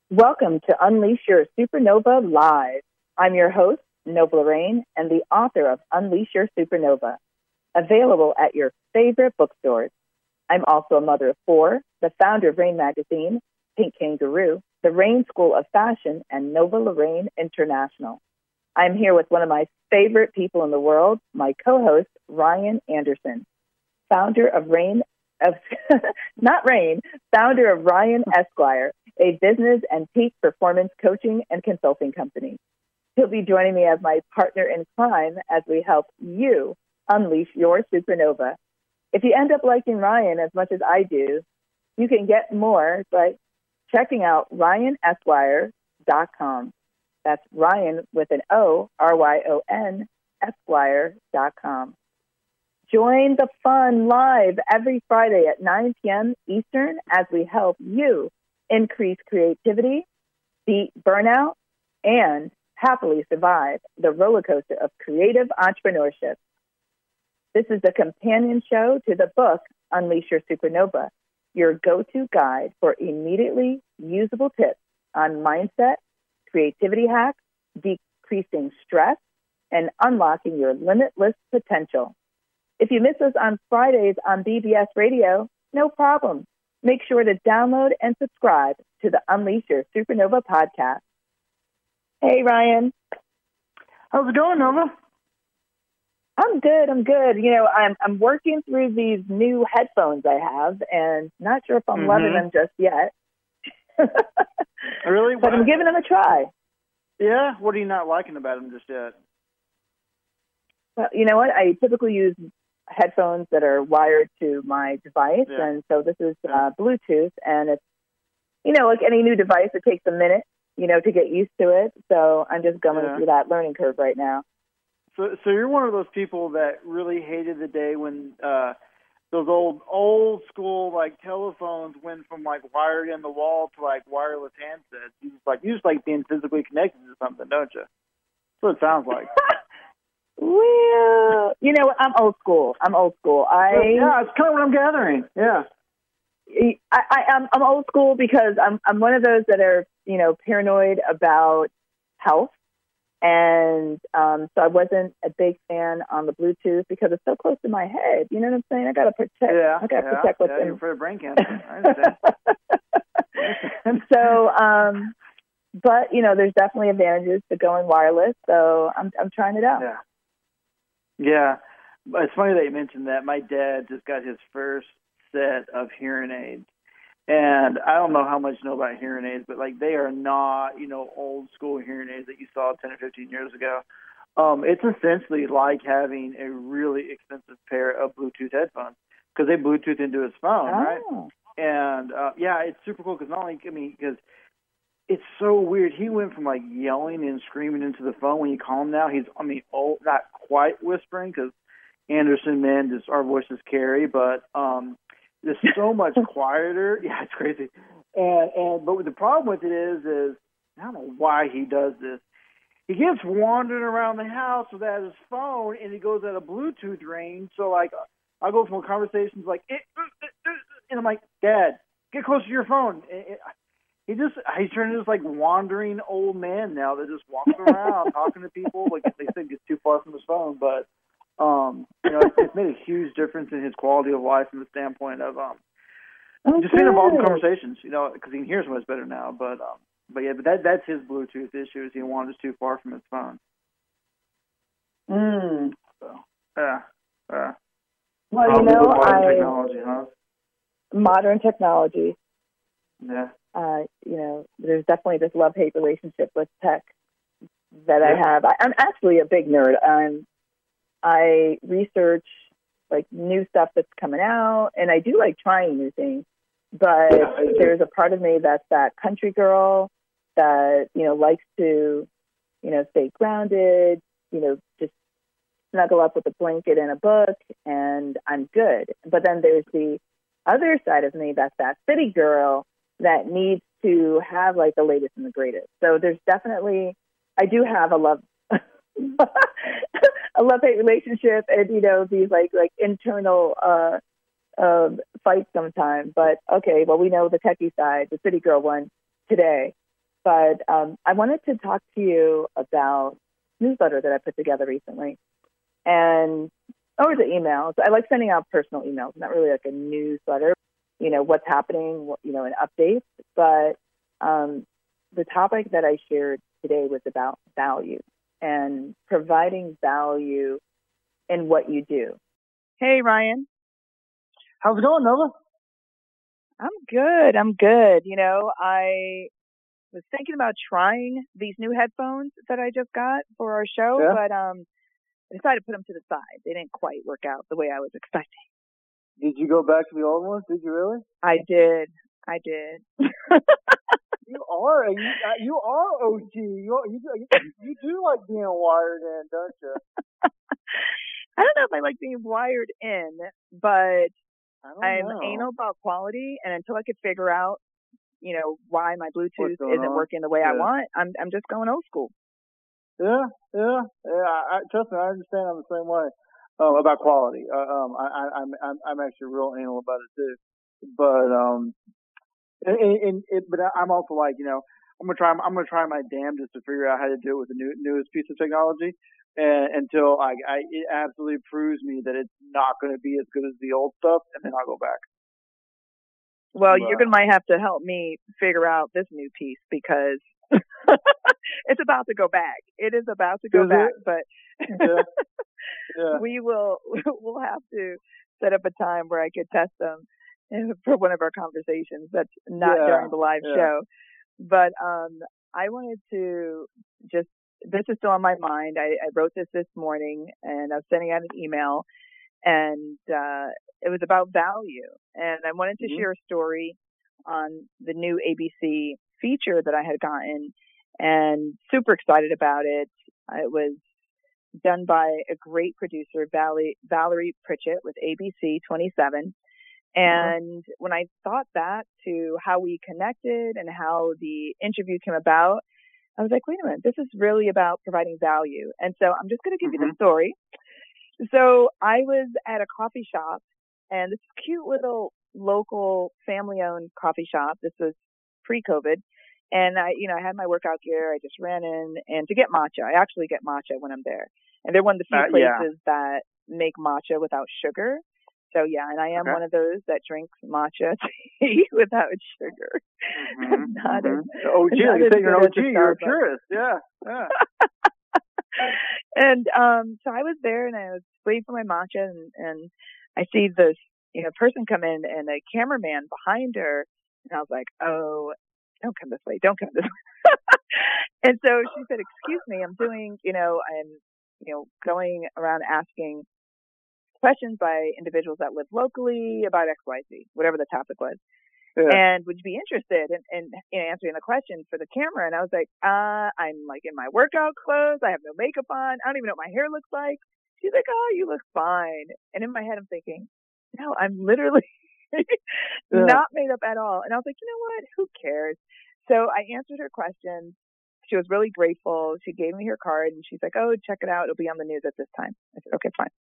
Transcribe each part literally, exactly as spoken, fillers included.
Welcome to Unleash Your Supernova Live. I'm your host, Nova Lorraine, and the author of Unleash Your Supernova, available at your favorite bookstores. I'm also a mother of four, the founder of Rain Magazine, Pink Kangaroo, the Rain School of Fashion, and Nova Lorraine International. I'm here with one of my favorite people in the world, my co-host, Ryan Anderson, founder of Rain, of not Rain, founder of Ryan Esquire, a business and peak performance coaching and consulting company. He'll be joining me as my partner in crime as we help you unleash your supernova. If you end up liking Ryan as much as I do, you can get more by checking out ryan esquire dot com. That's Ryan with an O, R Y O N, esquire dot com. Join the fun live every Friday at nine p.m. Eastern as we help you increase creativity, beat burnout, and happily survive the roller coaster of creative entrepreneurship. This is the companion show to the book, Unleash Your Supernova, your go-to guide for immediately usable tips on mindset, creativity hacks, decreasing stress, and unlocking your limitless potential. If you miss us on Fridays on B B S Radio, no problem. Make sure to download and subscribe to the Unleash Your Supernova podcast. Hey, Ryan. How's it going, Nova? I'm good. I'm good. You know, I'm I'm working through these new headphones I have, and not sure if I'm mm-hmm. loving them just yet. Really? But I'm giving them a try. Yeah? What are you not liking about them just yet? Well, you know what? I typically use headphones that are wired to my device, yeah. and so this is uh, Bluetooth, and it's, you know, like any new device, it takes a minute, you know, to get used to it. So I'm just going yeah. through that learning curve right now. So, so you're one of those people that really hated the day when uh, those old, old school like telephones went from like wired in the wall to like wireless handsets. You just like you just like being physically connected to something, don't you? That's what it sounds like. Well, you know, I'm old school. I'm old school. I yeah, it's kind of what I'm gathering. Yeah, I, I, I'm I'm old school because I'm I'm one of those that are, you know, paranoid about health. And um, so I wasn't a big fan on the Bluetooth because it's so close to my head. You know what I'm saying? I got to protect. Yeah, I got to yeah, protect what's yeah, in. You're afraid of brain cancer. I understand. so, um, but you know, there's definitely advantages to going wireless. So I'm I'm trying it out. Yeah. Yeah. It's funny that you mentioned that. My dad just got his first set of hearing aids. And I don't know how much you know about hearing aids, but like they are not, you know, old school hearing aids that you saw ten or fifteen years ago. Um, it's essentially like having a really expensive pair of Bluetooth headphones because they Bluetooth into his phone, oh. right? And uh, yeah, it's super cool because not only, I mean, because it's so weird. He went from like yelling and screaming into the phone when you call him now. He's, I mean, old, not quite whispering because Anderson men, just our voices carry, but um, it's so much quieter. Yeah, it's crazy. And and but the problem with it is, is I don't know why he does this. He gets wandering around the house without his phone, and he goes at a Bluetooth range. So like, I go from conversations like, eh, uh, uh, uh, and I'm like, Dad, get closer to your phone. And, and he just he's turned into this like wandering old man now that just walks around talking to people. Like they said, gets too far from his phone, but. Um, you know, it's, it's made a huge difference in his quality of life from the standpoint of um, oh, just being involved in conversations. You know, because he can hear so much better now. But um, but yeah, but that that's his Bluetooth issue is he wanders too far from his phone. Mm. So yeah, yeah. Well, you know, modern I technology, huh? Modern technology. Yeah. Uh, you know, there's definitely this love-hate relationship with tech that yeah. I have. I, I'm actually a big nerd. I'm I research like new stuff that's coming out, and I do like trying new things. But yeah, there's a part of me that's that country girl that, you know, likes to, you know, stay grounded, you know, just snuggle up with a blanket and a book, and I'm good. But then there's the other side of me that's that city girl that needs to have like the latest and the greatest. So there's definitely, I do have a love a love-hate relationship, and you know these like like internal uh, uh, fights sometimes. But okay, well we know the techie side, the city girl one today. but um, I wanted to talk to you about a newsletter that I put together recently. And over the emails, I like sending out personal emails, not really like a newsletter, you know, what's happening, you know, and updates. But um, the topic that I shared today was about value and providing value in what you do. Hey, Ryan. How's it going, Nova? I'm good. I'm good. You know, I was thinking about trying these new headphones that I just got for our show, Yeah. but um, I decided to put them to the side. They didn't quite work out the way I was expecting. Did you go back to the old ones? Did you really? I did. I did. You are you, you are O G. You, you you do like being wired in, don't you? I don't know if I like being wired in, but I'm know. anal about quality, and until I could figure out, you know, why my Bluetooth isn't on? working the way yeah. I want, I'm I'm just going old school. Yeah, yeah, yeah. I, I, trust me, I understand. I'm the same way um, about quality. Uh, um, I, I, I'm I'm I'm actually real anal about it too. But um, and, and it, but I'm also like, you know, I'm gonna try. I'm gonna try my damnedest to figure out how to do it with the new newest piece of technology, and until I, I it absolutely proves me that it's not going to be as good as the old stuff, and then I'll go back. Well, but, you're gonna might have to help me figure out this new piece because it's about to go back. It is about to go back, it? but yeah. Yeah. we will. We'll have to set up a time where I could test them for one of our conversations. That's not yeah. during the live yeah. show. But um, I wanted to just, this is still on my mind. I, I wrote this this morning, and I was sending out an email, and uh, it was about value. And I wanted to mm-hmm. share a story on the new A B C feature that I had gotten, and super excited about it. It was done by a great producer, Valerie, Valerie Pritchett with A B C twenty-seven. And when I thought back to how we connected and how the interview came about, I was like, wait a minute, this is really about providing value. And so I'm just going to give mm-hmm. you the story. So I was at a coffee shop, and this cute little local family-owned coffee shop. This was pre-COVID. And I, you know, I had my workout gear. I just ran in, and to get matcha, I actually get matcha when I'm there. And they're one of the few uh, places yeah. that make matcha without sugar. So yeah, and I am okay. one of those that drinks matcha tea without sugar. Mm-hmm. not mm-hmm. as, O G, not you say you're an O G, you're a Starbucks. purist. Yeah, yeah. And um, so I was there, and I was waiting for my matcha, and, and I see this, you know, person come in, and a cameraman behind her, and I was like, oh, don't come this way, don't come this way. And so she said, excuse me, I'm doing, you know, I'm, you know, going around asking questions by individuals that live locally about X Y Z, whatever the topic was. Yeah. And would you be interested in, in, in answering the question for the camera? And I was like, uh, I'm like in my workout clothes. I have no makeup on. I don't even know what my hair looks like. She's like, oh, you look fine. And in my head, I'm thinking, no, I'm literally yeah. not made up at all. And I was like, you know what? Who cares? So I answered her questions. She was really grateful. She gave me her card, and she's like, oh, check it out. It'll be on the news at this time. I said, okay, fine.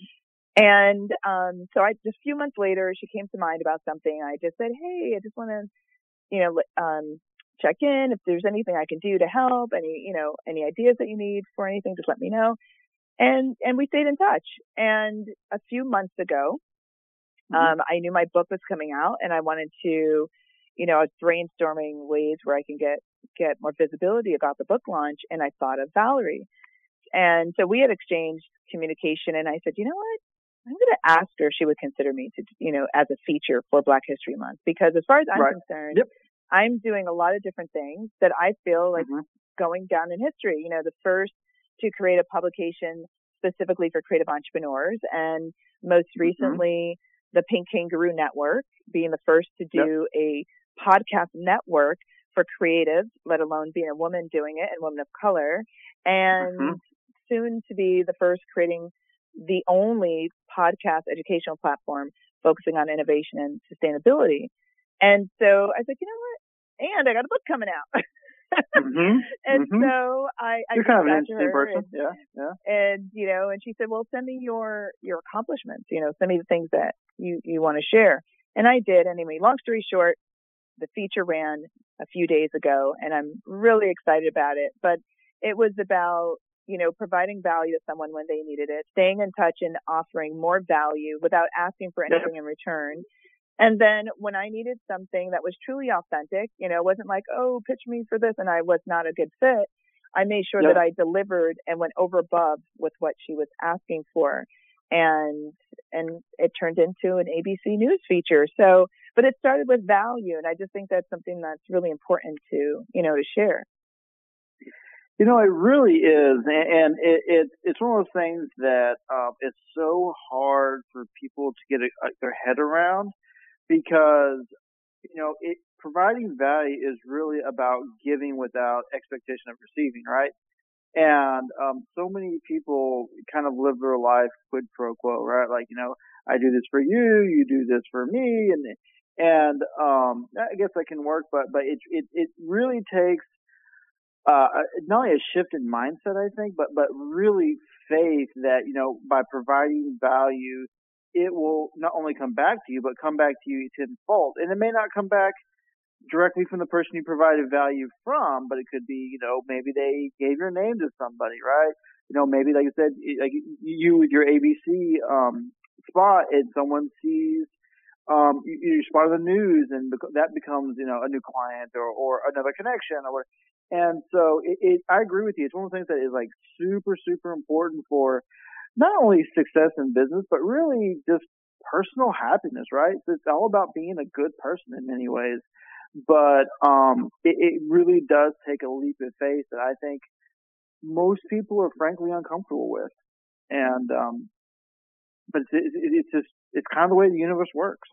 And um, so I, just a few months later, she came to mind about something. I just said, hey, I just want to, you know, um, check in. If there's anything I can do to help, any, you know, any ideas that you need for anything, just let me know. And and we stayed in touch. And a few months ago, mm-hmm. um, I knew my book was coming out, and I wanted to, you know, I was brainstorming ways where I can get get more visibility about the book launch. And I thought of Valerie. And so we had exchanged communication, and I said, you know what? I'm going to ask her if she would consider me to, you know, as a feature for Black History Month, because as far as I'm right. concerned, yep. I'm doing a lot of different things that I feel like mm-hmm. going down in history. You know, the first to create a publication specifically for creative entrepreneurs, and most recently, mm-hmm. the Pink Kangaroo Network being the first to do yep. a podcast network for creatives, let alone being a woman doing it and women of color, and mm-hmm. soon to be the first creating the only podcast educational platform focusing on innovation and sustainability. And so I was like, you know what? And I got a book coming out. mm-hmm. And mm-hmm. so I, I You're kind of an reached out to interesting her person. and, yeah, yeah. and, you know, and she said, well, send me your, your accomplishments, you know, send me the things that you, you want to share. And I did. Anyway, long story short, the feature ran a few days ago, and I'm really excited about it. But it was about, you know, providing value to someone when they needed it, staying in touch and offering more value without asking for anything in return. And then when I needed something that was truly authentic, you know, it wasn't like, oh, pitch me for this, and I was not a good fit. I made sure Yep. that I delivered and went over above with what she was asking for. And, and it turned into an A B C News feature. So, but it started with value. And I just think that's something that's really important to, you know, to share. You know, it really is. And it, it it's one of those things that um, it's so hard for people to get a, a, their head around, because, you know, it providing value is really about giving without expectation of receiving, right? And um, so many people kind of live their life quid pro quo, right? Like, you know, I do this for you, you do this for me, and and um, I guess that can work, but but it it it really takes uh, not only a shift in mindset, I think, but but really faith that, you know, by providing value, it will not only come back to you, but come back to you tenfold. And it may not come back directly from the person you provided value from, but it could be, you know, maybe they gave your name to somebody, right? You know, maybe like you said, like you with your A B C um, spot, and someone sees um, you, you spot on the news, and that becomes, you know, a new client or, or another connection, or and so it, it, I agree with you. It's one of the things that is like super, super important for not only success in business, but really just personal happiness, right? So it's all about being a good person in many ways. But um, it, it really does take a leap of faith that I think most people are frankly uncomfortable with. And um, but it's, it, it's just it's kind of the way the universe works.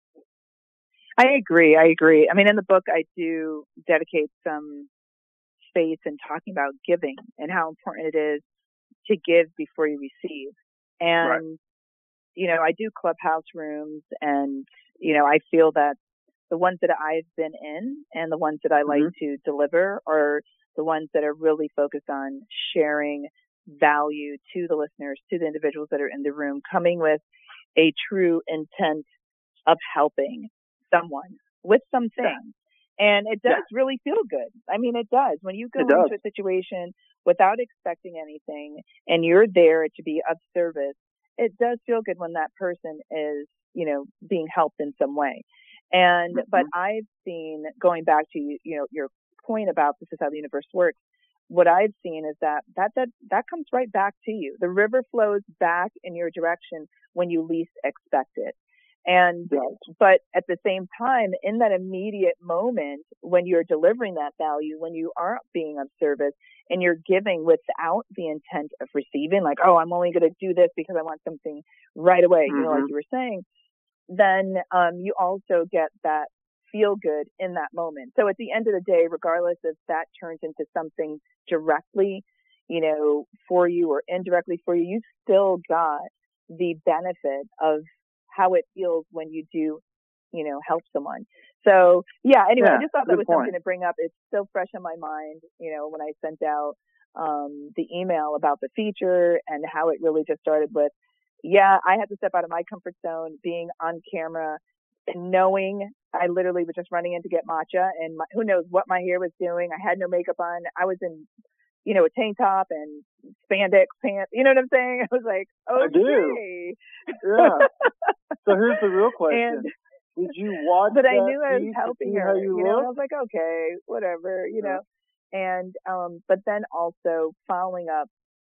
I agree. I agree. I mean, in the book, I do dedicate some space in talking about giving and how important it is to give before you receive. And Right. you know, I do clubhouse rooms, and you know, I feel that the ones that I've been in and the ones that I like Mm-hmm. to deliver are the ones that are really focused on sharing value to the listeners, to the individuals that are in the room, coming with a true intent of helping someone with something. Yeah. And it does yeah. really feel good. I mean, it does. When you go it into a situation without expecting anything and you're there to be of service, it does feel good when that person is, you know, being helped in some way. And, mm-hmm. but I've seen, going back to, you know, your point about this is how the universe works, what I've seen is that, that, that, that comes right back to you. The river flows back in your direction when you least expect it. And, right. but at the same time, in that immediate moment, when you're delivering that value, when you are being of service and you're giving without the intent of receiving, like, oh, I'm only going to do this because I want something right away, mm-hmm. you know, like you were saying, then um, you also get that feel good in that moment. So at the end of the day, regardless if that turns into something directly, you know, for you or indirectly for you, you still got the benefit of how it feels when you do, you know, help someone. So yeah, anyway, yeah, I just thought that was point. something to bring up. It's so fresh in my mind, you know, when I sent out um, the email about the feature and how it really just started with, yeah, I had to step out of my comfort zone, being on camera and knowing I literally was just running in to get matcha, and my, who knows what my hair was doing. I had no makeup on. I was in, you know, a tank top and spandex pants. You know what I'm saying? I was like, okay. I do. Yeah. So here's the real question. And, Did you watch But that I knew I was piece helping to see her. how you You know, look? I was like, okay, whatever, you Yeah. know. And, um, but then also following up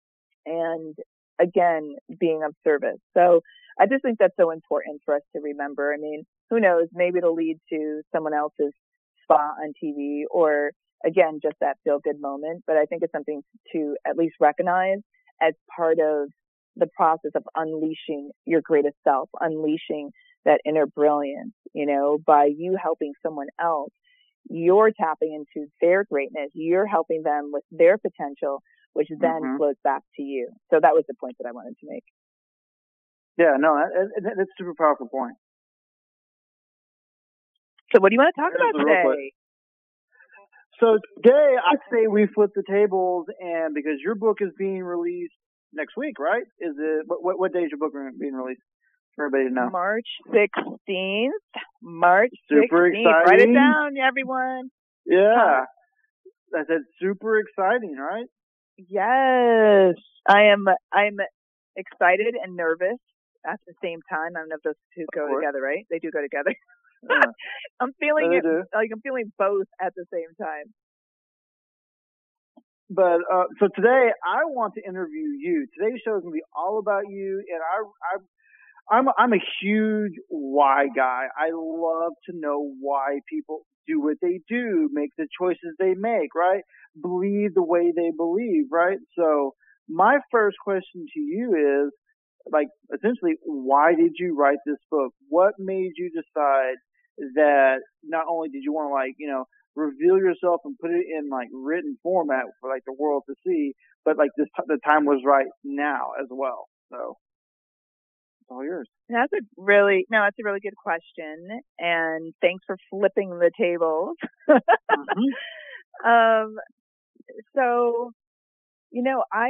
and again, being of service. So I just think that's so important for us to remember. I mean, who knows, maybe it'll lead to someone else's spot on T V or again, just that feel good moment. But I think it's something to at least recognize as part of the process of unleashing your greatest self, unleashing that inner brilliance, you know, by you helping someone else. You're tapping into their greatness. You're helping them with their potential, which then mm-hmm. flows back to you. So that was the point that I wanted to make. Yeah, no, that, that, that's a super powerful point. So what do you want to talk Here's about today? So today, I say we flip the tables, and because your book is being released next week, right? Is it what? What day is your book being released? for everybody to know. March sixteenth. March Super sixteenth. exciting. Write it down, everyone. Yeah. I said super exciting, right? Yes. I am I'm excited and nervous at the same time. I don't know if those two go together, right? They do go together. Yeah. I'm feeling yeah, it do. like I'm feeling both at the same time. But uh, so today I want to interview you. Today's show is going to be all about you, and I, I, I'm I'm a huge why guy. I love to know why people do what they do, make the choices they make, right? Believe the way they believe, right? So my first question to you is, like, essentially, why did you write this book? What made you decide that not only did you want to, like, you know, reveal yourself and put it in like written format for like the world to see, but like this the time was right now as well. So it's all yours. That's a really no, that's a really good question, and thanks for flipping the tables. mm-hmm. Um, so you know, I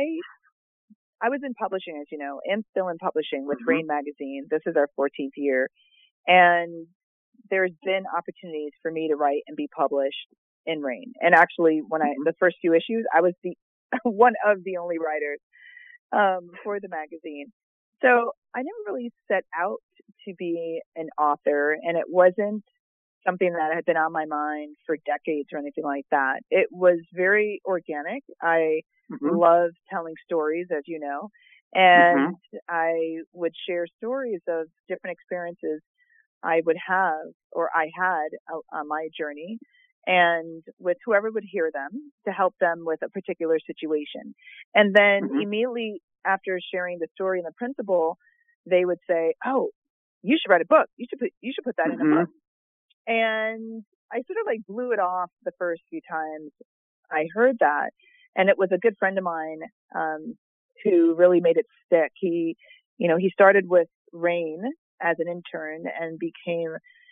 I was in publishing, as you know, and still in publishing with mm-hmm. Rain Magazine. This is our fourteenth year, and there's been opportunities for me to write and be published in Rain. And actually, when I, the first few issues, I was the, one of the only writers, um, for the magazine. So I never really set out to be an author, and it wasn't something that had been on my mind for decades or anything like that. It was very organic. I mm-hmm. love telling stories, as you know, and mm-hmm. I would share stories of different experiences I would have, or I had uh, on my journey, and with whoever would hear them to help them with a particular situation. And then mm-hmm. immediately after sharing the story and the principle, they would say, "Oh, you should write a book. You should put, you should put that mm-hmm. in a book." And I sort of like blew it off the first few times I heard that. And it was a good friend of mine, um, who really made it stick. He, you know, he started with Rain as an intern and became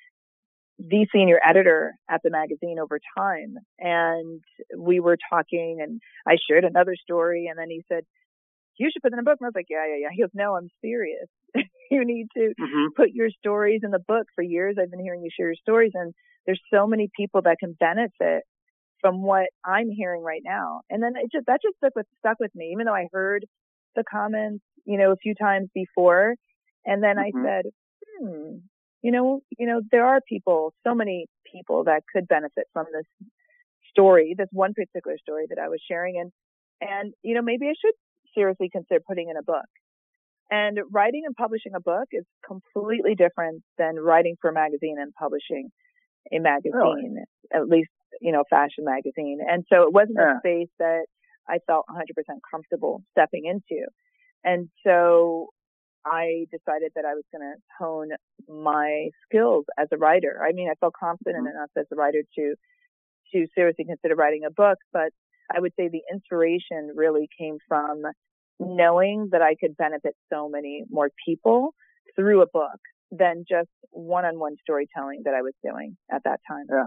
the senior editor at the magazine over time. And we were talking, and I shared another story, and then he said, "You should put it in a book." And I was like, yeah, yeah, yeah. He goes, "No, I'm serious. You need to mm-hmm. put your stories in the book. For years, I've been hearing you share your stories, and there's so many people that can benefit from what I'm hearing right now." And then it just, that just stuck with, stuck with me, even though I heard the comments, you know, a few times before. And then mm-hmm. I said, hmm, you know, you know, there are people, so many people that could benefit from this story, this one particular story that I was sharing. And, and, you know, maybe I should seriously consider putting in a book. And writing and publishing a book is completely different than writing for a magazine and publishing a magazine, really? At least, you know, fashion magazine. And so it wasn't yeah. a space that I felt one hundred percent comfortable stepping into. And so I decided that I was going to hone my skills as a writer. I mean, I felt confident mm-hmm. enough as a writer to, to seriously consider writing a book, but I would say the inspiration really came from knowing that I could benefit so many more people through a book than just one-on-one storytelling that I was doing at that time. Yeah.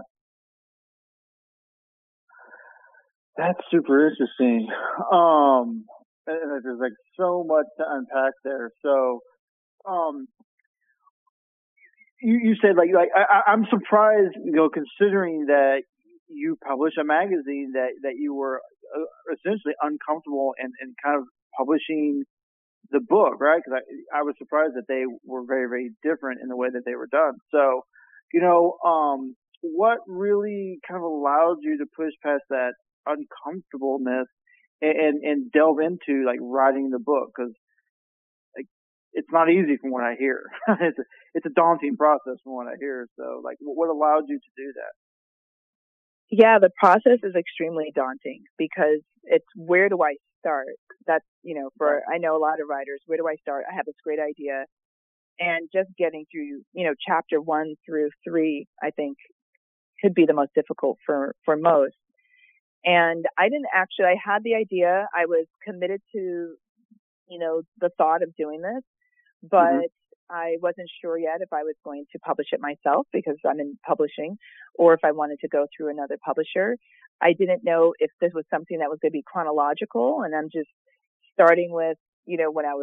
That's super interesting. Um, and there's like so much to unpack there. So, um, you, you said like, like, I, I'm surprised, you know, considering that you publish a magazine that, that you were essentially uncomfortable and, and kind of publishing the book, right? Because I, I was surprised that they were very, very different in the way that they were done. So, you know, um, what really kind of allowed you to push past that uncomfortableness and, and, and delve into like writing the book? Because like, it's not easy from what I hear. it's, a, it's a daunting process from what I hear. So like, what allowed you to do that? Yeah, the process is extremely daunting because it's where do I start? That's, you know, for, I know a lot of writers, where do I start? I have this great idea. And just getting through, you know, chapter one through three, I think could be the most difficult for, for most. And I didn't actually, I had the idea. I was committed to, you know, the thought of doing this, but mm-hmm. I wasn't sure yet if I was going to publish it myself because I'm in publishing or if I wanted to go through another publisher. I didn't know if this was something that was going to be chronological, and I'm just starting with, you know, when I was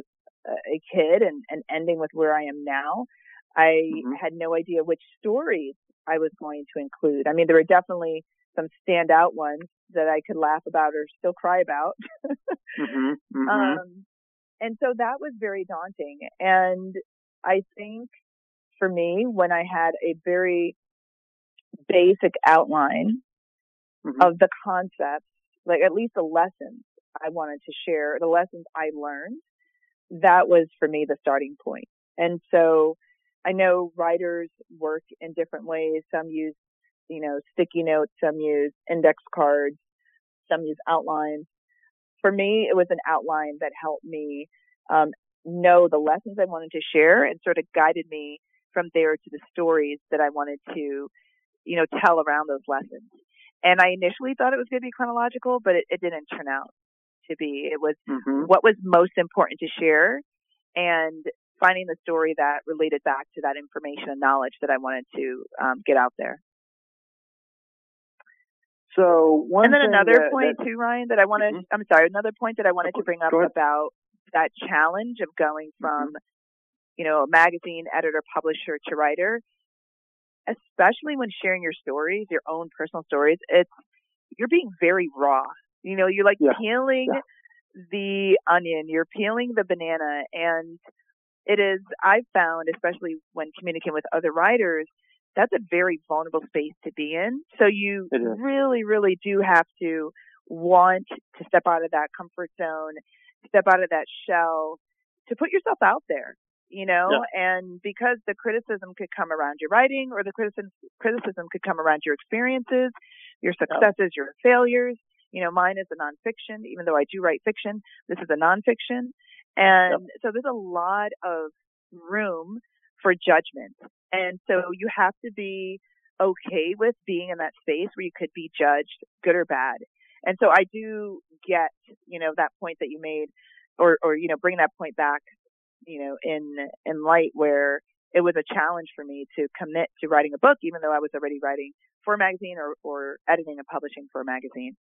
a kid and, and ending with where I am now, I Mm-hmm. had no idea which stories I was going to include. I mean, there were definitely some standout ones that I could laugh about or still cry about. mm-hmm. Mm-hmm. Um, and so that was very daunting. And I think for me, when I had a very basic outline Mm-hmm. of the concepts, like at least the lessons I wanted to share, the lessons I learned, that was for me the starting point. And so I know writers work in different ways. Some use, you know, sticky notes, some use index cards, some use outlines. For me, it was an outline that helped me um, know the lessons I wanted to share and sort of guided me from there to the stories that I wanted to, you know, tell around those lessons. And I initially thought it was going to be chronological, but it, it didn't turn out to be. It was Mm-hmm. what was most important to share and finding the story that related back to that information and knowledge that I wanted to um, get out there. So one and then thing another that, point that, too, Ryan, that I wanted, mm-hmm. I'm sorry, another point that I wanted to bring up Go ahead. about that challenge of going from, mm-hmm. you know, a magazine editor, publisher to writer, especially when sharing your stories, your own personal stories, it's, you're being very raw. You know, you're like yeah. peeling yeah. the onion, you're peeling the banana. And it is, I've found, especially when communicating with other writers, that's a very vulnerable space to be in. So you really, really do have to want to step out of that comfort zone, step out of that shell, to put yourself out there, you know, yeah. and because the criticism could come around your writing, or the criticism, criticism could come around your experiences, your successes, yeah. your failures. You know, mine is a nonfiction, even though I do write fiction. This is a nonfiction. And yep. so there's a lot of room for judgment. And so you have to be okay with being in that space where you could be judged, good or bad. And so I do get, you know, that point that you made, or, or, you know, bring that point back, you know, in, in light, where it was a challenge for me to commit to writing a book, even though I was already writing for a magazine or, or editing and publishing for a magazine.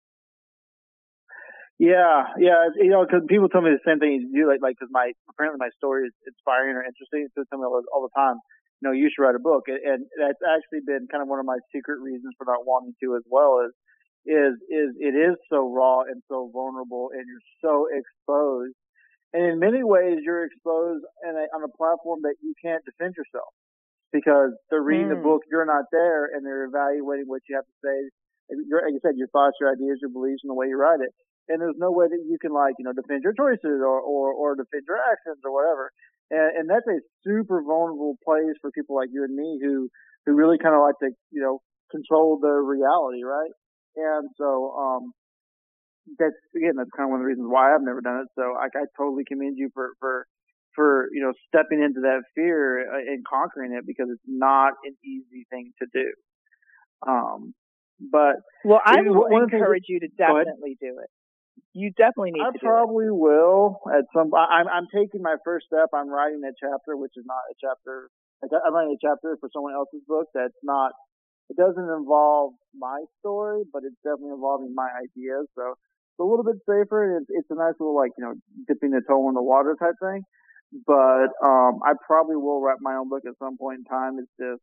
Yeah, yeah, you know, because people tell me the same thing you do, like, like, because my, apparently my story is inspiring or interesting, so they tell me all, all the time, you know, you should write a book, and that's actually been kind of one of my secret reasons for not wanting to as well, is, is, is it is so raw and so vulnerable, and you're so exposed, and in many ways you're exposed in a, on a platform that you can't defend yourself, because they're reading mm. the book, you're not there, and they're evaluating what you have to say, your, like you said, your thoughts, your ideas, your beliefs, and the way you write it. And there's no way that you can, like, you know, defend your choices or, or, or defend your actions or whatever. And, and that's a super vulnerable place for people like you and me who, who really kind of like to, you know, control their reality, right? And so, um, that's, again, that's kind of one of the reasons why I've never done it. So I, I totally commend you for, for, for, you know, stepping into that fear and conquering it, because it's not an easy thing to do. Um, but. Well, I will encourage you to definitely do it. You definitely need I to do probably it. will at some. I'm I'm taking my first step. I'm writing a chapter, which is not a chapter. I'm writing a chapter for someone else's book. That's not. It doesn't involve my story, but it's definitely involving my ideas. So it's a little bit safer. It's it's a nice little, like, you know, dipping the toe in the water type thing. But um, I probably will write my own book at some point in time. It's just,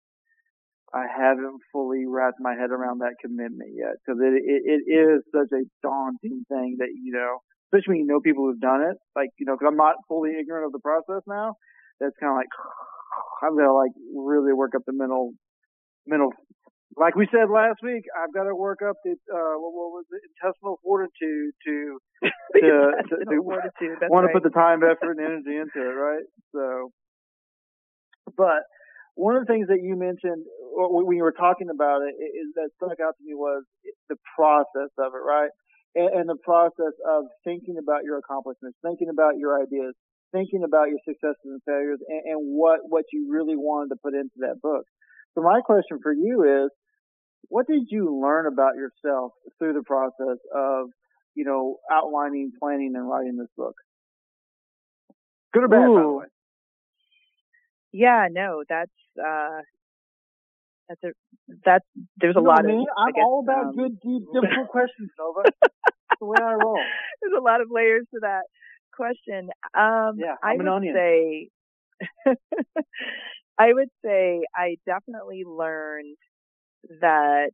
I haven't fully wrapped my head around that commitment yet, because it, it it is such a daunting thing that, you know, especially when you know people who've done it, like, you know, because I'm not fully ignorant of the process now. That's kind of like, I've got to, like, really work up the mental mental. Like we said last week, I've got to work up the uh, what, what was it, intestinal fortitude to to, to, to want right. to put the time, effort, and energy into it, right? So, but. One of the things that you mentioned when you were talking about it is that stuck out to me was the process of it, right? And, and the process of thinking about your accomplishments, thinking about your ideas, thinking about your successes and failures, and, and what, what you really wanted to put into that book. So my question for you is, what did you learn about yourself through the process of, you know, outlining, planning, and writing this book? Good or bad, Ooh. by the way? Yeah, no, that's, uh, that's a, that's, there's a you know lot me? of, I'm I guess, all about um, good, deep, difficult questions, Nova. That's the way I roll. There's a lot of layers to that. question. Um, Yeah, I I'm an would onion. say, I would say I definitely learned that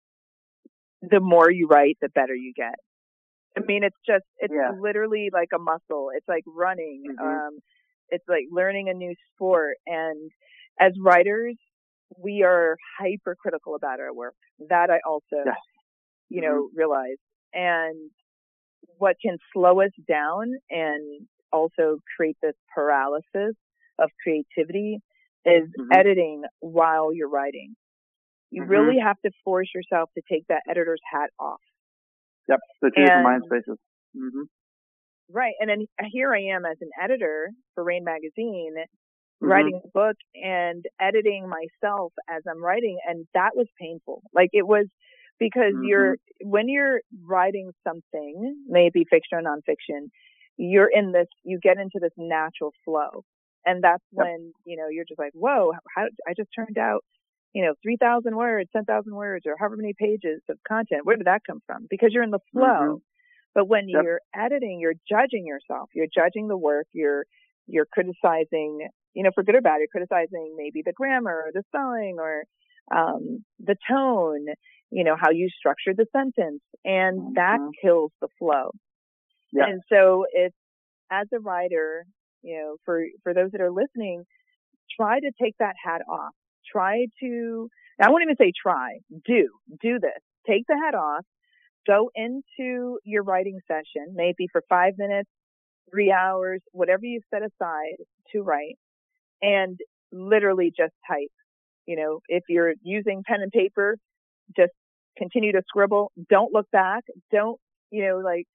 the more you write, the better you get. I mean, it's just, it's Yeah. literally like a muscle. It's like running. Mm-hmm. Um, it's like learning a new sport. And as writers, we are hypercritical about our work. That I also, Yes. you mm-hmm. know, realize. And what can slow us down and also create this paralysis of creativity is mm-hmm. editing while you're writing. You mm-hmm. really have to force yourself to take that editor's hat off. Yep, the two and, different mind spaces. Mm-hmm. Right, and then here I am as an editor for Rain Magazine, mm-hmm. writing a book and editing myself as I'm writing, and that was painful. Like it was because mm-hmm. you're when you're writing something, maybe fiction or nonfiction, you're in this, you get into this natural flow, and that's yep. when you know you're just like, whoa, how I just turned out, you know, three thousand words, ten thousand words, or however many pages of content. Where did that come from? Because you're in the flow. Mm-hmm. But when yep. you're editing, you're judging yourself. You're judging the work. You're you're criticizing, you know, for good or bad. You're criticizing maybe the grammar or the spelling or um, the tone, you know, how you structure the sentence. And mm-hmm. that kills the flow. Yep. And so it's, as a writer, you know, for, for those that are listening, try to take that hat off. Try to, I won't even say try, do, do this. Take the hat off. Go into your writing session, maybe for five minutes, three hours, whatever you set aside to write, and literally just type. You know, if you're using pen and paper, just continue to scribble. Don't look back. Don't, you know, like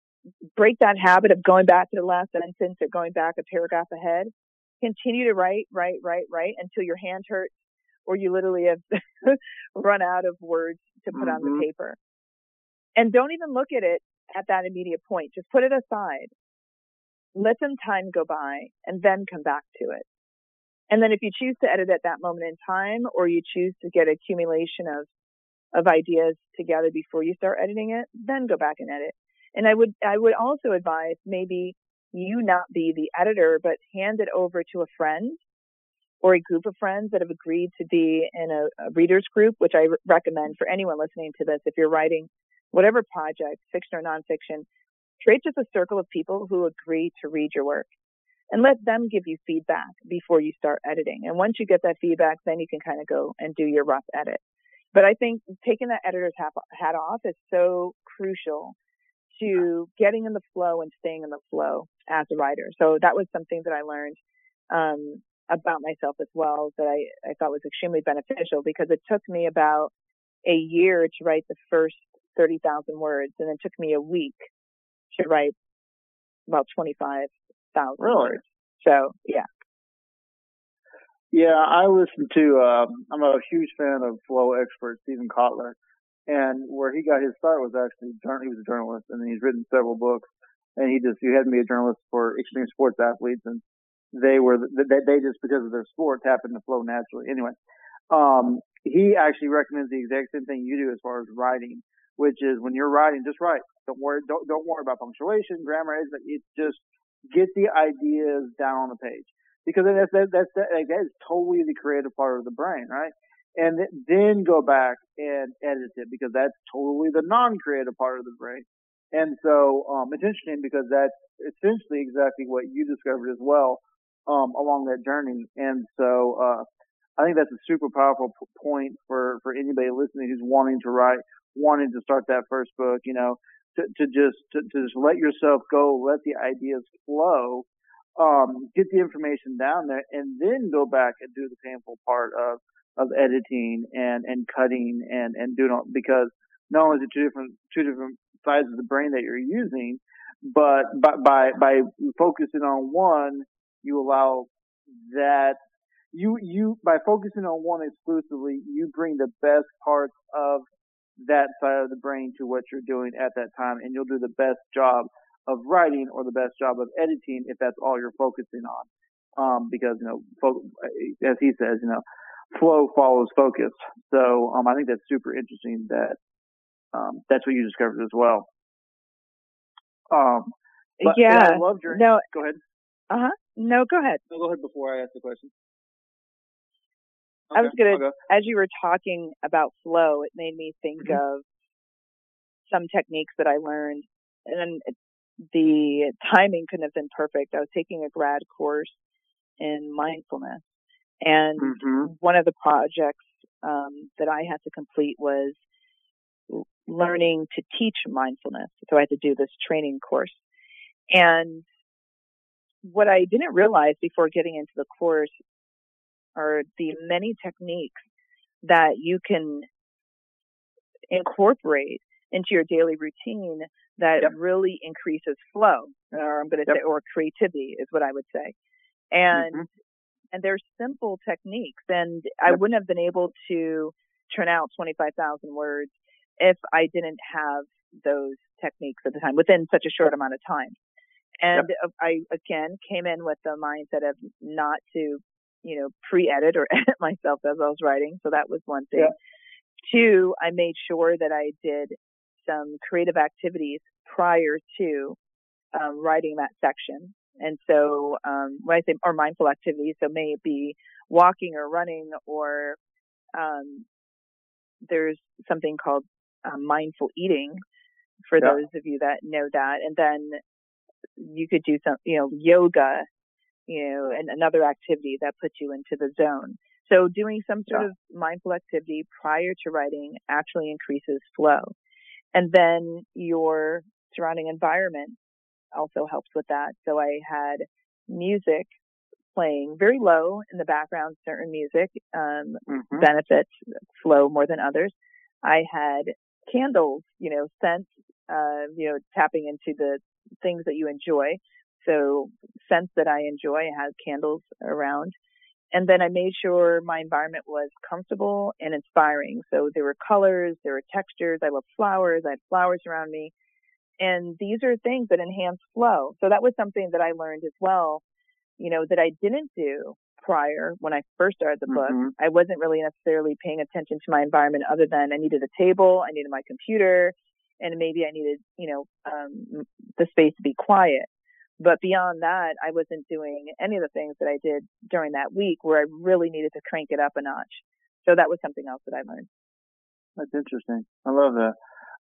break that habit of going back to the last sentence or going back a paragraph ahead. Continue to write, write, write, write until your hand hurts or you literally have run out of words to put mm-hmm. on the paper. And don't even look at it at that immediate point. Just put it aside. Let some time go by and then come back to it. And then if you choose to edit at that moment in time, or you choose to get accumulation of, of ideas together before you start editing it, then go back and edit. And I would, I would also advise maybe you not be the editor, but hand it over to a friend or a group of friends that have agreed to be in a, a readers group, which I re- recommend for anyone listening to this. If you're writing whatever project, fiction or nonfiction, create just a circle of people who agree to read your work and let them give you feedback before you start editing. And once you get that feedback, then you can kind of go and do your rough edit. But I think taking that editor's hat, hat off is so crucial to getting in the flow and staying in the flow as a writer. So that was something that I learned um, about myself as well that I, I thought was extremely beneficial, because it took me about a year to write the first thirty thousand words, and it took me a week to write about twenty-five thousand really? words. So, yeah. Yeah, I listen to, um, I'm a huge fan of flow expert Stephen Kotler, and where he got his start was actually, he was a journalist, and then he's written several books, and he just, he had to be a journalist for extreme sports athletes, and they were, they, they just, because of their sports, happened to flow naturally. Anyway, um, he actually recommends the exact same thing you do as far as writing, which is when you're writing, just write. Don't worry, don't, don't worry about punctuation, grammar. It's, it's just get the ideas down on the page, because that's, that's, that's, that, that is totally the creative part of the brain, right? And then go back and edit it, because that's totally the non-creative part of the brain. And so, um, it's interesting because that's essentially exactly what you discovered as well, um, along that journey. And so, uh, I think that's a super powerful p- point for, for anybody listening who's wanting to write, wanting to start that first book, you know, to, to just, to, to just let yourself go, let the ideas flow, um, get the information down there, and then go back and do the painful part of, of editing and, and cutting and, and doing all, because not only is it two different, two different sides of the brain that you're using, but by, by, by focusing on one, you allow that You, you, by focusing on one exclusively, you bring the best parts of that side of the brain to what you're doing at that time, and you'll do the best job of writing or the best job of editing if that's all you're focusing on. Um, because, you know, fo- as he says, you know, flow follows focus. So, um, I think that's super interesting that, um, that's what you discovered as well. Um, But yeah, I loved your. no, Go ahead. uh huh. No, go ahead. No, go ahead before I ask the question. Okay, I was gonna, go. as you were talking about flow, it made me think mm-hmm. of some techniques that I learned, and the timing couldn't have been perfect. I was taking a grad course in mindfulness, and mm-hmm. one of the projects um, that I had to complete was learning to teach mindfulness. So I had to do this training course. And what I didn't realize before getting into the course are the many techniques that you can incorporate into your daily routine that yep. really increases flow, or I'm going to yep. say, or creativity is what I would say. And, mm-hmm. and they're simple techniques. And I yep. wouldn't have been able to turn out twenty-five thousand words if I didn't have those techniques at the time within such a short amount of time. And yep. I, again, came in with the mindset of not to, you know, pre-edit or edit myself as I was writing. So that was one thing. Yep. Two, I made sure that I did some creative activities prior to um, writing that section. And so um, when I say, or mindful activities, so may it be walking or running, or um, there's something called um, mindful eating for yep. those of you that know that. And then you could do some, you know, yoga, you know, and another activity that puts you into the zone. So doing some sort yeah. of mindful activity prior to writing actually increases flow. And then your surrounding environment also helps with that. So I had music playing very low in the background. Certain music um, mm-hmm. benefits flow more than others. I had candles, you know, scents, uh, you know, tapping into the things that you enjoy. So scents that I enjoy, I had candles around. And then I made sure my environment was comfortable and inspiring. So there were colors, there were textures. I love flowers. I had flowers around me. And these are things that enhance flow. So that was something that I learned as well, you know, that I didn't do prior when I first started the book. Mm-hmm. I wasn't really necessarily paying attention to my environment other than I needed a table, I needed my computer, and maybe I needed, you know, um, the space to be quiet. But beyond that, I wasn't doing any of the things that I did during that week where I really needed to crank it up a notch. So that was something else that I learned. That's interesting. I love that.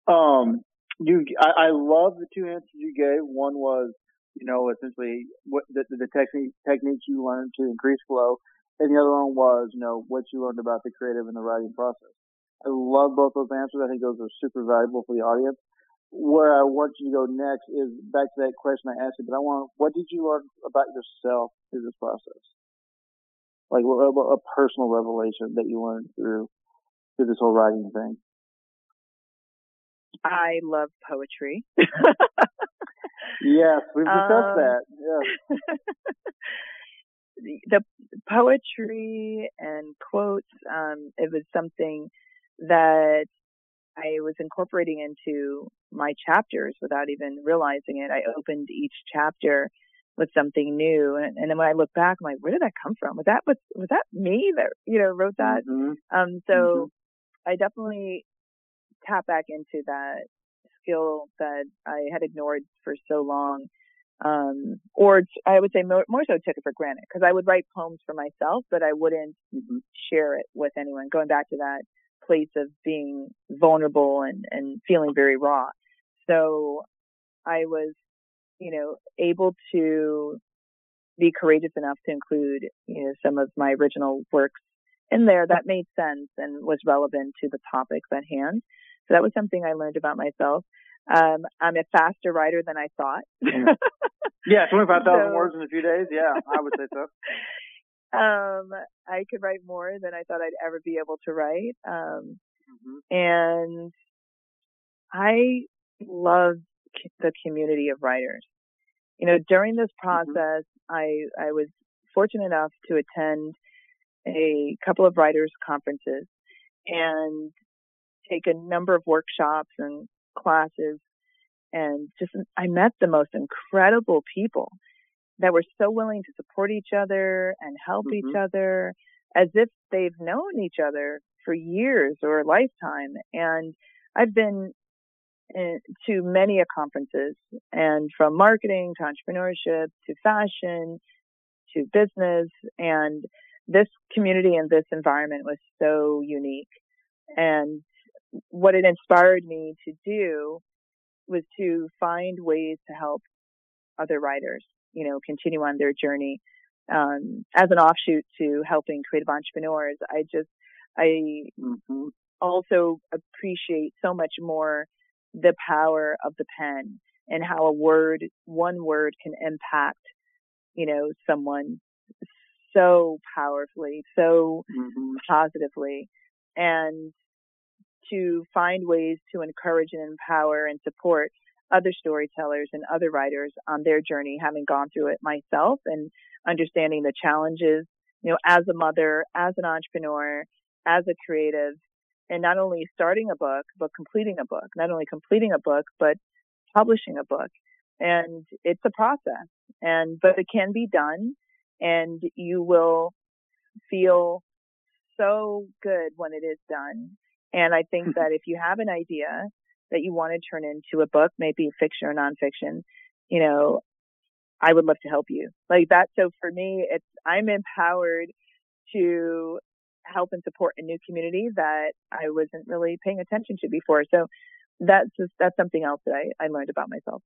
Um, you, I, I love the two answers you gave. One was, you know, essentially what the, the technique, techniques you learned to increase flow. And the other one was, you know, what you learned about the creative and the writing process. I love both those answers. I think those are super valuable for the audience. Where I want you to go next is back to that question I asked you, but I want, what did you learn about yourself through this process? Like a, a personal revelation that you learned through, through this whole writing thing. I love poetry. Yes, we've discussed um, that. Yes. The poetry and quotes, um, it was something that I was incorporating into my chapters without even realizing it. I opened each chapter with something new, and, and then when I look back, I'm like, where did that come from? Was that was, was that me that, you know, wrote that? Mm-hmm. Um, so mm-hmm. I definitely tap back into that skill that I had ignored for so long. Um, or I would say more, more so took it for granted, because I would write poems for myself, but I wouldn't mm-hmm. share it with anyone. Going back to that place of being vulnerable and, and feeling very raw. So I was, you know, able to be courageous enough to include, you know, some of my original works in there that made sense and was relevant to the topics at hand. So that was something I learned about myself. Um, I'm a faster writer than I thought. Yeah, twenty-five thousand so, words in a few days. Yeah, I would say so. Um, I could write more than I thought I'd ever be able to write. Um, mm-hmm. and I love the community of writers. You know, during this process, mm-hmm. I, I was fortunate enough to attend a couple of writers' conferences and take a number of workshops and classes, and just, I met the most incredible people that were so willing to support each other and help mm-hmm. each other as if they've known each other for years or a lifetime. And I've been in, to many conferences, and from marketing to entrepreneurship to fashion to business. And this community and this environment was so unique. And what it inspired me to do was to find ways to help other writers, you know, continue on their journey. Um, as an offshoot to helping creative entrepreneurs, I just, I mm-hmm. also appreciate so much more the power of the pen and how a word, one word can impact, you know, someone so powerfully, so mm-hmm. positively, and to find ways to encourage and empower and support other storytellers and other writers on their journey, having gone through it myself and understanding the challenges, you know, as a mother, as an entrepreneur, as a creative, and not only starting a book, but completing a book, not only completing a book, but publishing a book. And it's a process, and, but it can be done, and you will feel so good when it is done. And I think that if you have an idea that you want to turn into a book, maybe fiction or nonfiction, you know, I would love to help you like that. So for me, it's, I'm empowered to help and support a new community that I wasn't really paying attention to before. So that's just, that's something else that I, I learned about myself.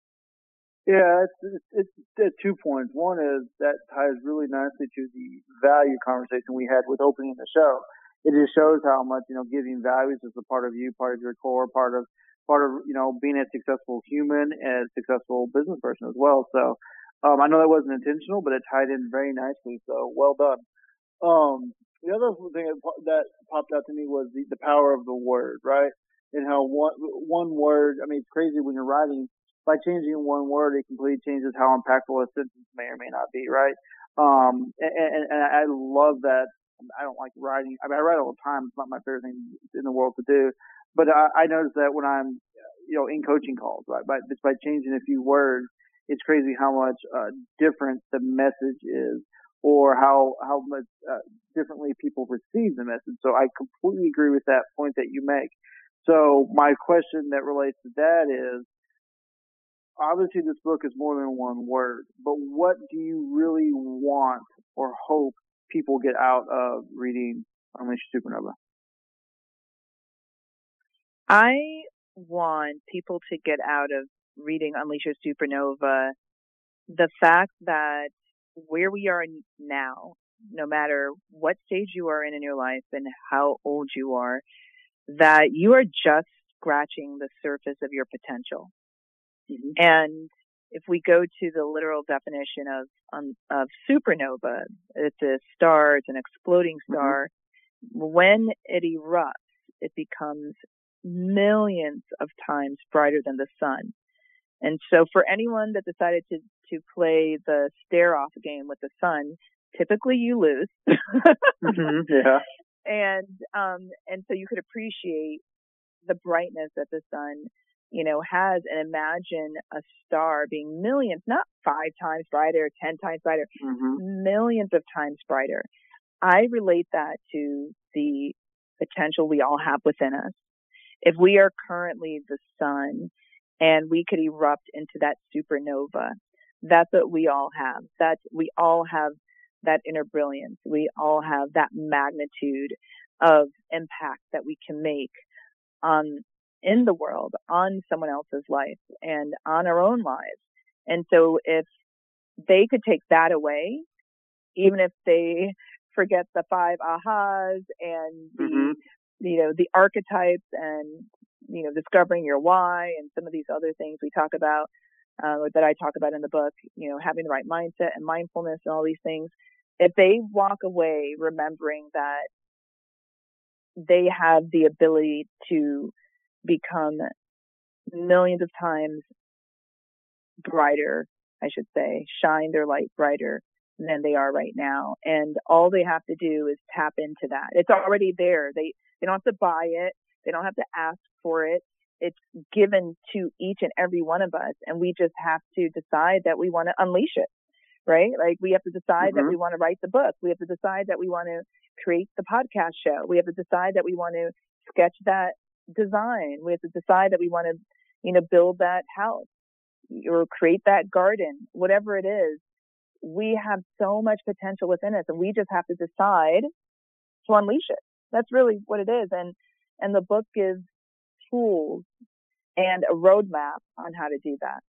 Yeah, it's, it's, it's two points. One is that ties really nicely to the value conversation we had with opening the show. It just shows how much, you know, giving values is a part of you, part of your core, part of, part of, you know, being a successful human and a successful business person as well. So, um, I know that wasn't intentional, but it tied in very nicely. So well done. Um, the other thing that popped out to me was the, the power of the word, right? And how one, one word, I mean, it's crazy when you're writing, by changing one word, it completely changes how impactful a sentence may or may not be, right? Um, and, and, and I love that. I don't like writing. I mean, I write all the time. It's not my favorite thing in the world to do. But I, I notice that when I'm, you know, in coaching calls, right, by, just by changing a few words, it's crazy how much uh, different the message is, or how how much uh, differently people receive the message. So I completely agree with that point that you make. So my question that relates to that is, obviously this book is more than one word, but what do you really want or hope people get out of reading Unleash Your Supernova? I want people to get out of reading Unleash Your Supernova the fact that where we are now, no matter what stage you are in in your life and how old you are, that you are just scratching the surface of your potential. Mm-hmm. And if we go to the literal definition of um, of supernova, it's a star, it's an exploding star. Mm-hmm. When it erupts, it becomes millions of times brighter than the sun. And so for anyone that decided to, to play the stare-off game with the sun, typically you lose. Mm-hmm. Yeah. And um, and so you could appreciate the brightness that the sun, you know, has, and imagine a star being millions, not five times brighter, ten times brighter, mm-hmm. millions of times brighter. I relate that to the potential we all have within us. If we are currently the sun and we could erupt into that supernova, that's what we all have. That's, we all have that inner brilliance. We all have that magnitude of impact that we can make on in the world, on someone else's life, and on our own lives. And so if they could take that away, even if they forget the five ahas and the, mm-hmm. you know, the archetypes and, you know, discovering your why and some of these other things we talk about, uh, that I talk about in the book, you know, having the right mindset and mindfulness and all these things, if they walk away remembering that they have the ability to become millions of times brighter, I should say, shine their light brighter than they are right now. And all they have to do is tap into that. It's already there. They, they don't have to buy it. They don't have to ask for it. It's given to each and every one of us. And we just have to decide that we want to unleash it, right? Like we have to decide mm-hmm. that we want to write the book. We have to decide that we want to create the podcast show. We have to decide that we want to sketch that design. We have to decide that we want to you know, build that house or create that garden, whatever it is. We have so much potential within us, and we just have to decide to unleash it. That's really what it is. And, and the book gives tools and a roadmap on how to do that.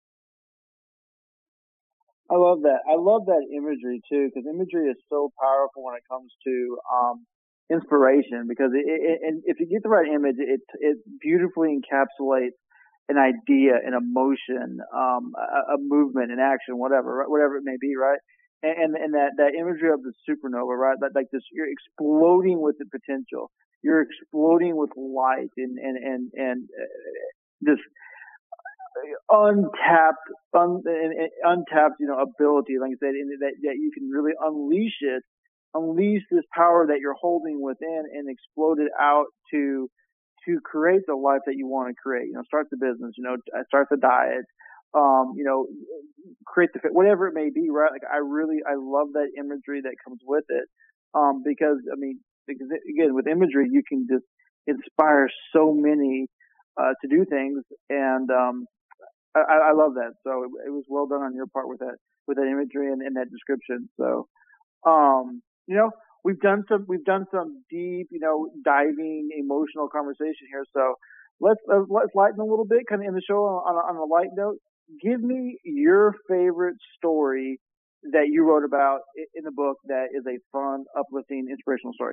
I love that. I love that imagery too, because imagery is so powerful when it comes to um, inspiration. Because it, it, and if you get the right image, it it beautifully encapsulates an idea, an emotion, um, a, a movement, an action, whatever, whatever it may be, right? And and, and that, that imagery of the supernova, right? That, like this, you're exploding with the potential. You're exploding with light and and and and uh, this untapped, un, untapped, you know, ability, like I said, in that, that you can really unleash it, unleash this power that you're holding within, and explode it out to to create the life that you want to create. You know, start the business, you know, start the diet, um, you know, create the fit, whatever it may be, right? Like I really, I love that imagery that comes with it, um, because I mean, because again, with imagery, you can just inspire so many uh, to do things, and um, I, I love that. So it, it was well done on your part with that, with that imagery and, and that description. So, um, you know, we've done some, we've done some deep, you know, diving emotional conversation here. So let's, uh, let's lighten a little bit, kind of in the show on, on a light note. Give me your favorite story that you wrote about in the book that is a fun, uplifting, inspirational story.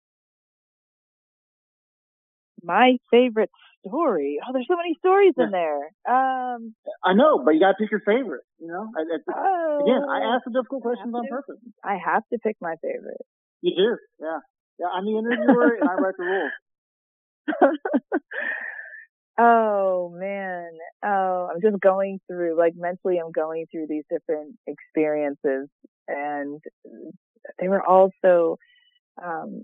My favorite story. Oh, there's so many stories yeah. in there. Um, I know, but you gotta pick your favorite. You know, I, I, oh, again, I ask the difficult questions on purpose. I have to pick my favorite. You do, yeah, yeah. I'm the interviewer, and I write the rules. Oh man, oh, I'm just going through, like mentally, I'm going through these different experiences, and they were also. Um,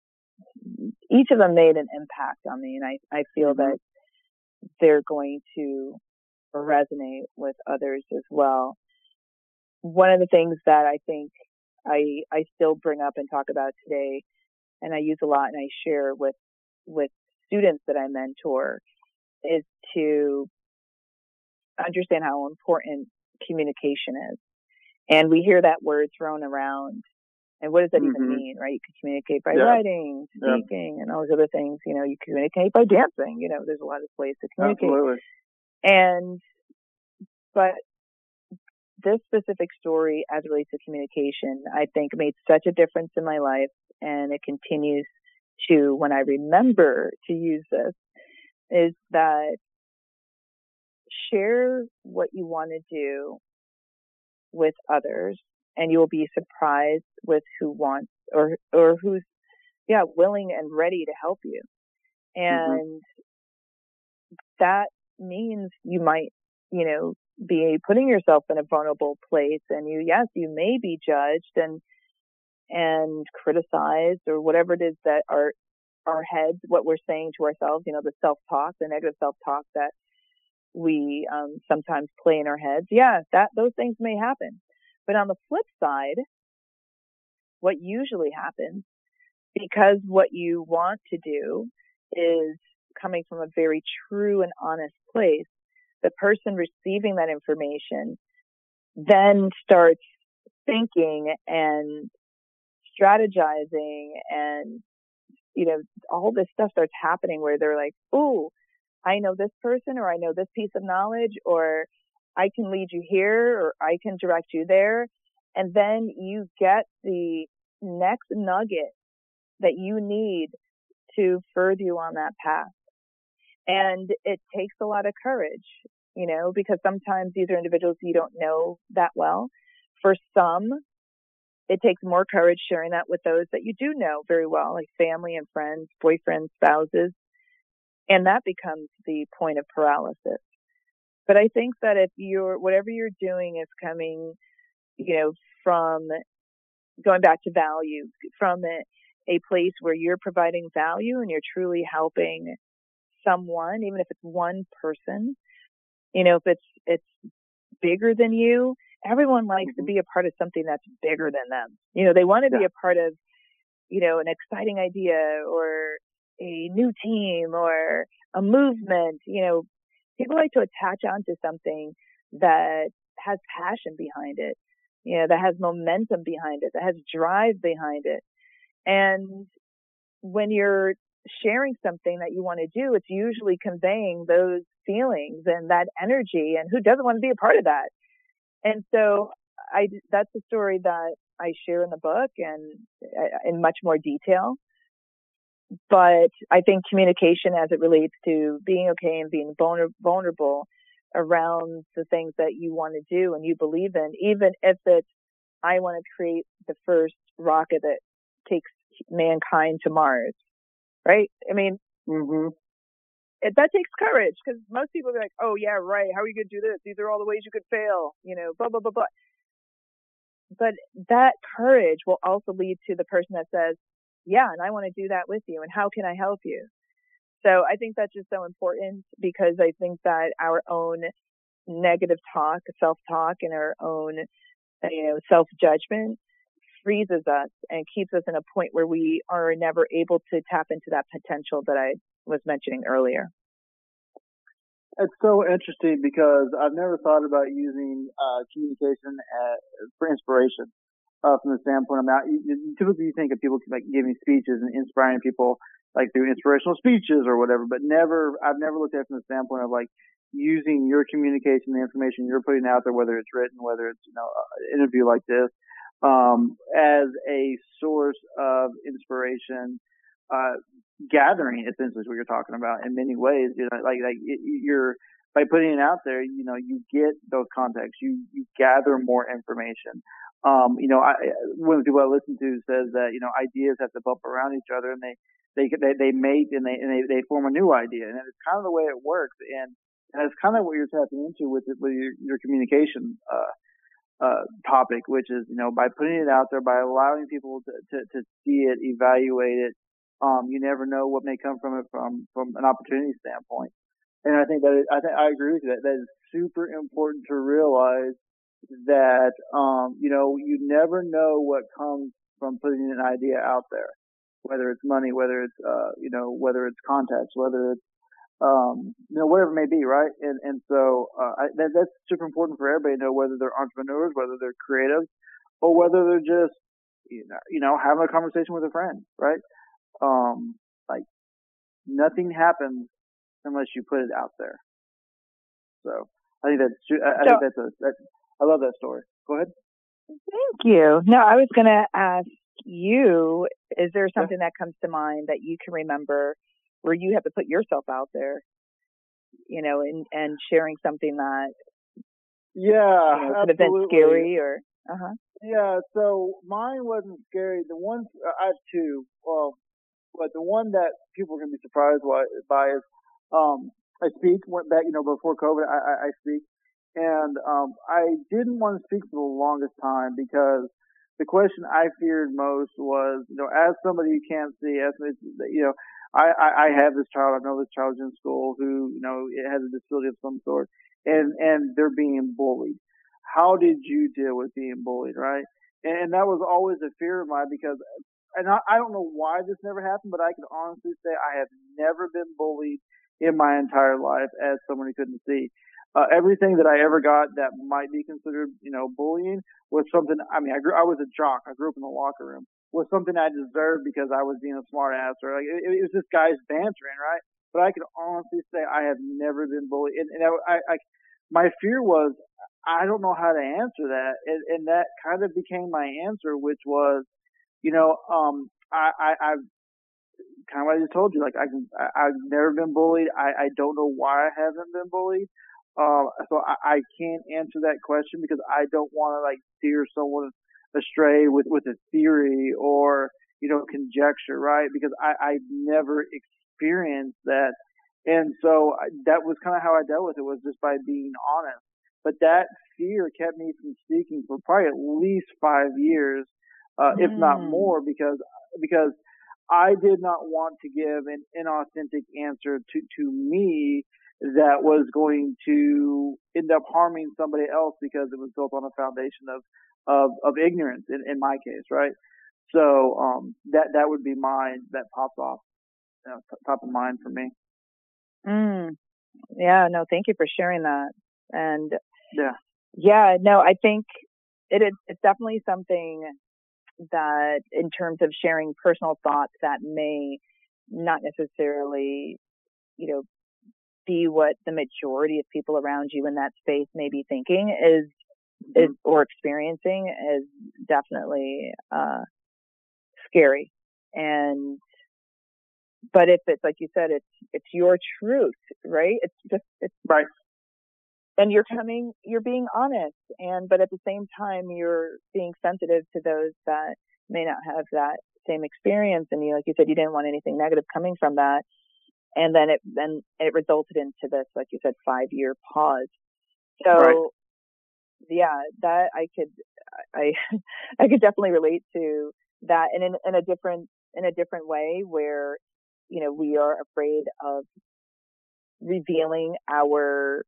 each of them made an impact on me, and I, I feel mm-hmm. that they're going to resonate with others as well. One of the things that I think I I still bring up and talk about today, and I use a lot and I share with with students that I mentor, is to understand how important communication is. And we hear that word thrown around. And what does that mm-hmm. even mean, right? You can communicate by yeah. writing, speaking, yeah. and all those other things. You know, you can communicate by dancing. You know, there's a lot of ways to communicate. Absolutely. And, but this specific story as it relates to communication, I think made such a difference in my life, and it continues to, when I remember to use this, is that share what you want to do with others, and you will be surprised with who wants or or who's yeah willing and ready to help you. And mm-hmm. that means you might, you know, be putting yourself in a vulnerable place, and you yes you may be judged and and criticized, or whatever it is that our our heads, what we're saying to ourselves, you know, the self-talk, the negative self-talk that we um, sometimes play in our heads. Yeah, that those things may happen. But on the flip side, what usually happens, because what you want to do is coming from a very true and honest place, the person receiving that information then starts thinking and strategizing, and, you know, all this stuff starts happening where they're like, oh, I know this person, or I know this piece of knowledge, or I can lead you here, or I can direct you there. And then you get the next nugget that you need to further you on that path. And it takes a lot of courage, you know, because sometimes these are individuals you don't know that well. For some, it takes more courage sharing that with those that you do know very well, like family and friends, boyfriends, spouses. And that becomes the point of paralysis. But I think that if you're, whatever you're doing is coming, you know, from going back to value, from a, a place where you're providing value and you're truly helping someone, even if it's one person, you know, if it's, it's bigger than you, everyone likes mm-hmm. to be a part of something that's bigger than them. You know, they want to yeah. be a part of, you know, an exciting idea or a new team or a movement, you know, people like to attach onto something that has passion behind it, you know, that has momentum behind it, that has drive behind it. And when you're sharing something that you want to do, it's usually conveying those feelings and that energy, and who doesn't want to be a part of that? And so I, that's a story that I share in the book and in much more detail. But I think communication as it relates to being okay and being vulner- vulnerable around the things that you want to do and you believe in, even if it's, I want to create the first rocket that takes mankind to Mars, right? I mean, mm-hmm. it, that takes courage, because most people are like, oh, yeah, right. How are you going to do this? These are all the ways you could fail, you know, blah, blah, blah, blah. But that courage will also lead to the person that says, yeah, and I want to do that with you. And how can I help you? So I think that's just so important, because I think that our own negative talk, self-talk, and our own, you know, self-judgment freezes us and keeps us in a point where we are never able to tap into that potential that I was mentioning earlier. It's so interesting because I've never thought about using uh, communication as, for inspiration uh, from the standpoint of now. You, you, typically, you think of people like giving speeches and inspiring people like through inspirational speeches or whatever, but never. I've never looked at it from the standpoint of like using your communication, the information you're putting out there, whether it's written, whether it's, you know, an interview like this, um, as a source of inspiration. Uh, gathering essentially is what you're talking about in many ways. You know, like like it, you're by putting it out there, you know, you get those contacts, you you gather more information. Um, you know, I, one of the people I listen to says that, you know, ideas have to bump around each other, and they they they, they mate and they and they, they form a new idea, and it's kind of the way it works. And and it's kind of what you're tapping into with it, with your, your communication uh, uh, topic, which is, you know, by putting it out there, by allowing people to to, to see it, evaluate it. Um, you never know what may come from it from, from an opportunity standpoint. And I think that, it, I think I agree with you that that is super important to realize that, um, you know, you never know what comes from putting an idea out there, whether it's money, whether it's, uh, you know, whether it's contacts, whether it's, um, you know, whatever it may be, right? And, and so, uh, I, that, that's super important for everybody to know, whether they're entrepreneurs, whether they're creative, or whether they're just, you know, you know, having a conversation with a friend, right? Um, like nothing happens unless you put it out there. So I think that's, I so, think that's a, that, I love that story. Go ahead. Thank you. No, I was going to ask you, is there something yeah. that comes to mind that you can remember where you have to put yourself out there, you know, and, and sharing something that, yeah, you know, could have been scary or, uh-huh. Yeah. So mine wasn't scary. The one, I have two, well, but the one that people are going to be surprised by is, um, I speak, went back, you know, before COVID, I, I, I speak. And, um, I didn't want to speak for the longest time because the question I feared most was, you know, as somebody you can't see, as, you know, I, I, I have this child, I know this child's in school who, you know, has a disability of some sort, and, and they're being bullied. How did you deal with being bullied, right? And, and that was always a fear of mine because, and I, I don't know why this never happened, but I can honestly say I have never been bullied in my entire life as someone who couldn't see. Uh, everything that I ever got that might be considered, you know, bullying was something, I mean, I grew, I was a jock. I grew up in the locker room, was something I deserved because I was being a smart ass, or like, it, it was just guys bantering, right? But I can honestly say I have never been bullied. And, and I, I, my fear was, I don't know how to answer that. And, and that kind of became my answer, which was, you know, um, I, I, I've kind of what I just told you, like I can, I, I've never been bullied. I, I don't know why I haven't been bullied. Uh, so I, I can't answer that question because I don't want to like steer someone astray with, with a theory or, you know, conjecture, right? Because I, I never experienced that. And so I, that was kind of how I dealt with it, was just by being honest. But that fear kept me from speaking for probably at least five years, uh, mm. if not more, because, because I did not want to give an inauthentic answer to, to me that was going to end up harming somebody else because it was built on a foundation of, of, of ignorance in, in my case, right? So, um, that, that would be mine that pops off, you know, top of mind for me. Mm. Yeah, no, thank you for sharing that. And yeah, yeah, no, I think it is, it's definitely something that in terms of sharing personal thoughts that may not necessarily, you know, be what the majority of people around you in that space may be thinking is, mm-hmm. is or experiencing is definitely uh, scary. And but if it's like you said, it's it's your truth, right? It's just it's right. And you're coming, you're being honest, and but at the same time, you're being sensitive to those that may not have that same experience. And you, like you said, you didn't want anything negative coming from that. And then it then it resulted into this, like you said, five year pause. So, right. yeah, that I could I I could definitely relate to that, and in, in a different in a different way, where you know we are afraid of revealing our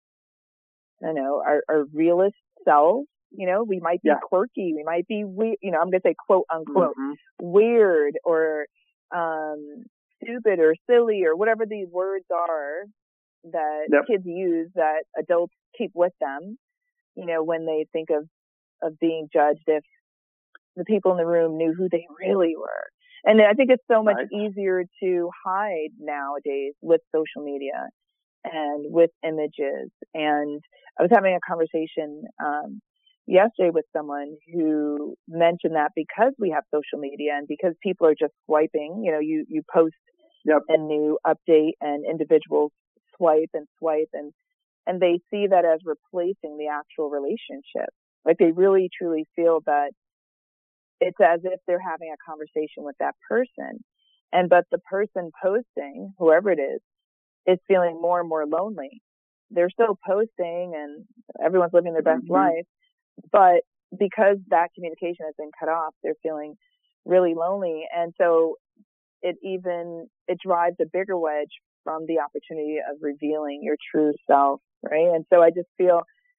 I don't know our, our realist selves. You know, we might be yeah. quirky, we might be we you know I'm gonna say quote unquote mm-hmm. weird or um. stupid or silly or whatever these words are that yep. kids use that adults keep with them, you know, when they think of, of being judged, if the people in the room knew who they really were. And I think it's so much right. easier to hide nowadays with social media and with images. And I was having a conversation um, yesterday with someone who mentioned that because we have social media and because people are just swiping, you know, you, you post yep. a new update and individuals swipe and swipe and, and they see that as replacing the actual relationship. Like they really truly feel that it's as if they're having a conversation with that person. And, but the person posting, whoever it is, is feeling more and more lonely. They're still posting and everyone's living their best mm-hmm. life, but because that communication has been cut off, they're feeling really lonely. And so it even, it drives a bigger wedge from the opportunity of revealing your true self, right? And so I just feel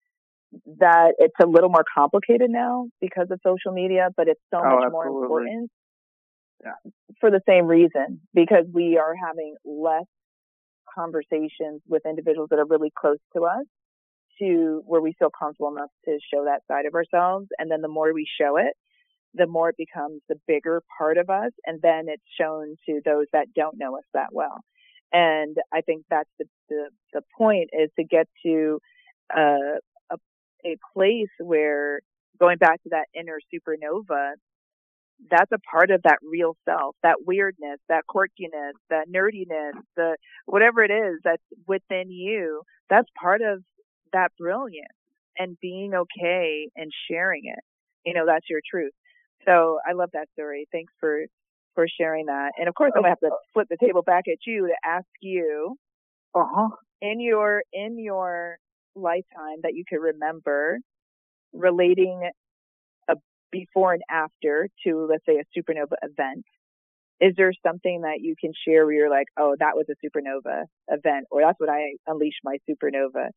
that it's a little more complicated now because of social media, but it's so oh, much absolutely. more important yeah. for the same reason, because we are having less conversations with individuals that are really close to us to where we feel comfortable enough to show that side of ourselves. And then the more we show it, the more it becomes the bigger part of us. And then it's shown to those that don't know us that well. And I think that's the, the, the point, is to get to uh, a, a place where, going back to that inner supernova, that's a part of that real self, that weirdness, that quirkiness, that nerdiness, the whatever it is that's within you, that's part of that brilliance, and being okay and sharing it. You know, that's your truth. So I love that story. Thanks for, for sharing that. And of course, I'm going to have to flip the table back at you to ask you, uh-huh. in your, in your lifetime that you could remember, relating a before and after to, let's say, a supernova event, is there something that you can share where you're like, oh, that was a supernova event, or that's what I unleashed my supernova?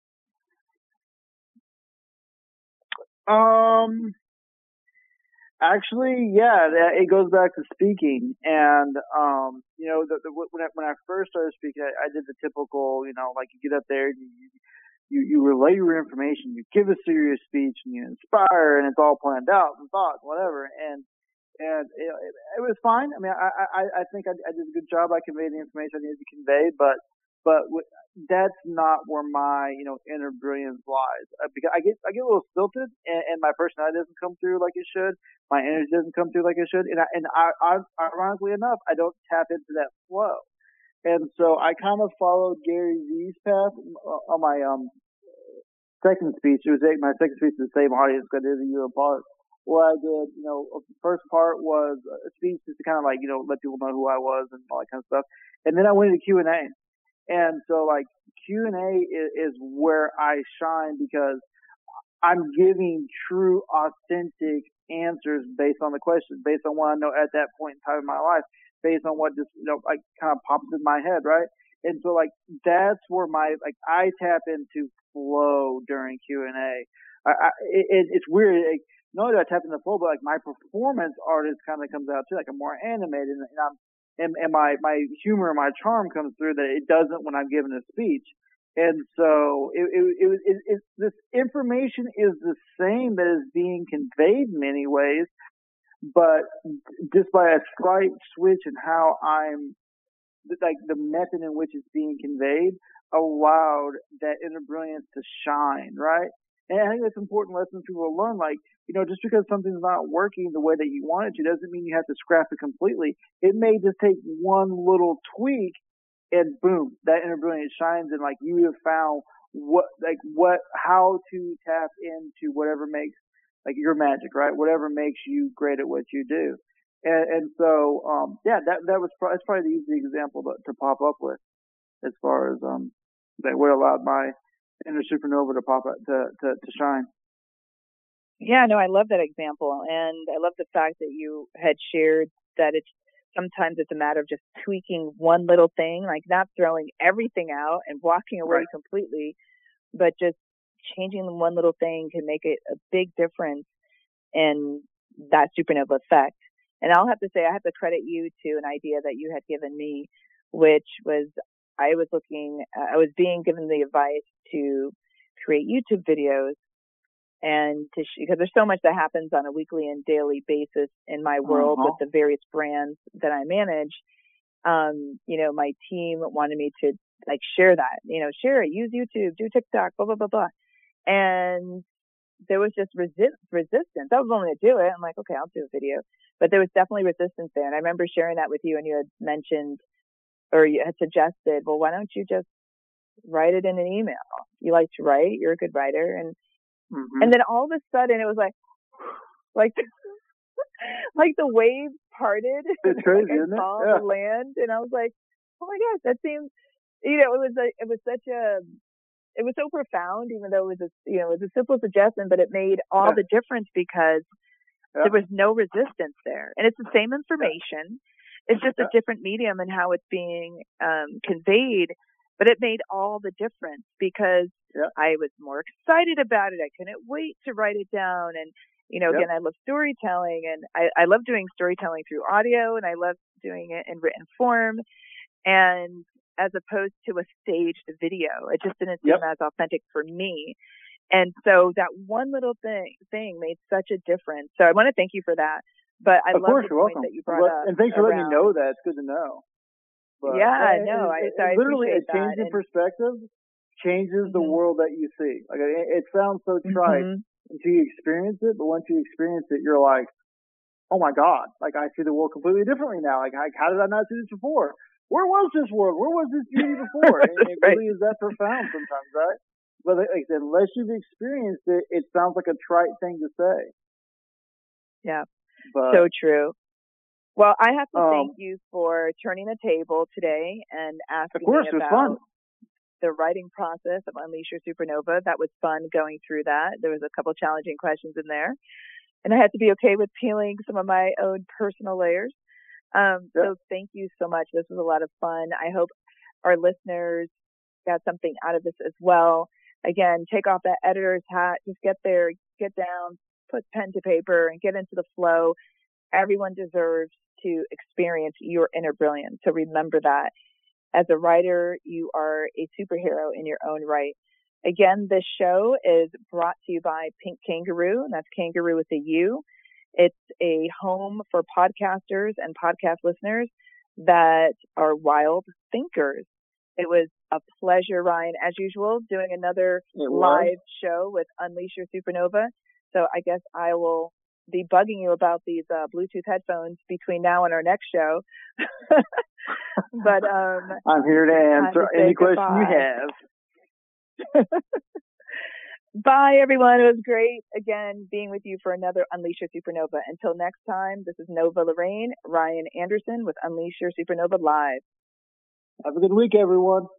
Um, actually, yeah, it goes back to speaking. And, um, you know, the, the, when I, when I first started speaking, I, I did the typical, you know, like you get up there and you, You, you relay your information, you give a serious speech, and you inspire, and it's all planned out and thought, whatever. And and it, it was fine. I mean, I I, I think I, I did a good job. I conveyed the information I needed to convey, but but w- that's not where my you know inner brilliance lies. Uh, because I get I get a little stilted, and, and my personality doesn't come through like it should. My energy doesn't come through like it should, and I, and I, I ironically enough, I don't tap into that flow. And so I kind of followed Gary Vee's path on my um second speech. It was my second speech to the same audience I did a year apart. What I did, you know, the first part was a speech just to kind of like, you know, let people know who I was and all that kind of stuff. And then I went into Q and A. And so like Q and A is, is where I shine, because I'm giving true, authentic answers based on the questions, based on what I know at that point in time in my life, based on what just, you know, like kind of pops in my head, right? And so like that's where my, like I tap into flow during Q and A. I, I, it, it's weird. Like, not only do I tap into flow, but like my performance artist kind of comes out too. Like I'm more animated, and I'm and, and my, my humor and my charm comes through that it doesn't when I'm giving a speech. And so it, it, it, it, it, this information is the same that is being conveyed in many ways, but just by a slight switch in how I'm, like the method in which it's being conveyed allowed that inner brilliance to shine, right? And I think that's an important lesson people will learn. Like, you know, just because something's not working the way that you want it to doesn't mean you have to scrap it completely. It may just take one little tweak and boom, that inner brilliance shines, and like you have found what, like what, how to tap into whatever makes like your magic, right? Whatever makes you great at what you do. And, and so, um, yeah, that, that was, pro- that's probably the easy example to, to pop up with as far as, um, that what allowed my inner supernova to pop up, to, to, to shine. Yeah, no, I love that example. And I love the fact that you had shared that it's, sometimes it's a matter of just tweaking one little thing, like not throwing everything out and walking away Right. completely, but just changing one little thing can make it a big difference in that supernova effect. And I'll have to say, I have to credit you to an idea that you had given me, which was I was looking, uh, I was being given the advice to create YouTube videos and to, sh- because there's so much that happens on a weekly and daily basis in my world Uh-huh. with the various brands that I manage. Um, you know, my team wanted me to like share that, you know, share it, use YouTube, do TikTok, blah, blah, blah, blah. And there was just resist, resistance. I was willing to do it. I'm like, okay, I'll do a video. But there was definitely resistance there. And I remember sharing that with you, and you had mentioned, or you had suggested, well, why don't you just write it in an email? You like to write. You're a good writer. And Mm-hmm. and then all of a sudden it was like, like, like the waves parted. It's crazy, like I isn't it? saw Yeah. the land, and I was like, oh my gosh, that seems, you know, it was a, it was such a, it was so profound, even though it was a, you know, it was a simple suggestion, but it made all Yeah. the difference because Yeah. there was no resistance there. And it's the same information. It's just Yeah. a different medium in how it's being um, conveyed, but it made all the difference because Yeah. I was more excited about it. I couldn't wait to write it down. And, you know, Yep. again, I love storytelling, and I, I love doing storytelling through audio, and I love doing it in written form. And as opposed to a staged video, it just didn't seem Yep. as authentic for me. And so that one little thing thing made such a difference. So I want to thank you for that. But I Of love course, the you're point welcome. that you brought But, up. and thanks for letting me around, know that. It's good to know. But, yeah, and, no, and, I, so I and literally a appreciate change that. in And, perspective changes the mm-hmm. world that you see. Like it, it sounds so trite Mm-hmm. until you experience it, but once you experience it, you're like, oh my God, like I see the world completely differently now. Like, like how did I not see this before? Where was this world? Where was this beauty before? And it right. really is that profound sometimes, right? But like I said, unless you've experienced it, it sounds like a trite thing to say. Yeah, But, so true. Well, I have to um, thank you for turning the table today and asking of course, me it was fun. about the writing process of Unleash Your Supernova. That was fun going through that. There was a couple challenging questions in there, and I had to be okay with peeling some of my own personal layers. Um, Yep. So thank you so much. This was a lot of fun. I hope our listeners got something out of this as well. Again, take off that editor's hat. Just get there, get down, put pen to paper, and get into the flow. Everyone deserves to experience your inner brilliance. So remember that. As a writer, you are a superhero in your own right. Again, this show is brought to you by Pink Kangaroo, and that's Kangaroo with a U. It's a home for podcasters and podcast listeners that are wild thinkers. It was a pleasure, Ryan, as usual, doing another live show with Unleash Your Supernova. So I guess I will be bugging you about these uh, Bluetooth headphones between now and our next show. But um, I'm here to answer to any question goodbye. you have. Bye, everyone. It was great, again, being with you for another Unleash Your Supernova. Until next time, this is Nova Lorraine, Ryan Anderson with Unleash Your Supernova Live. Have a good week, everyone.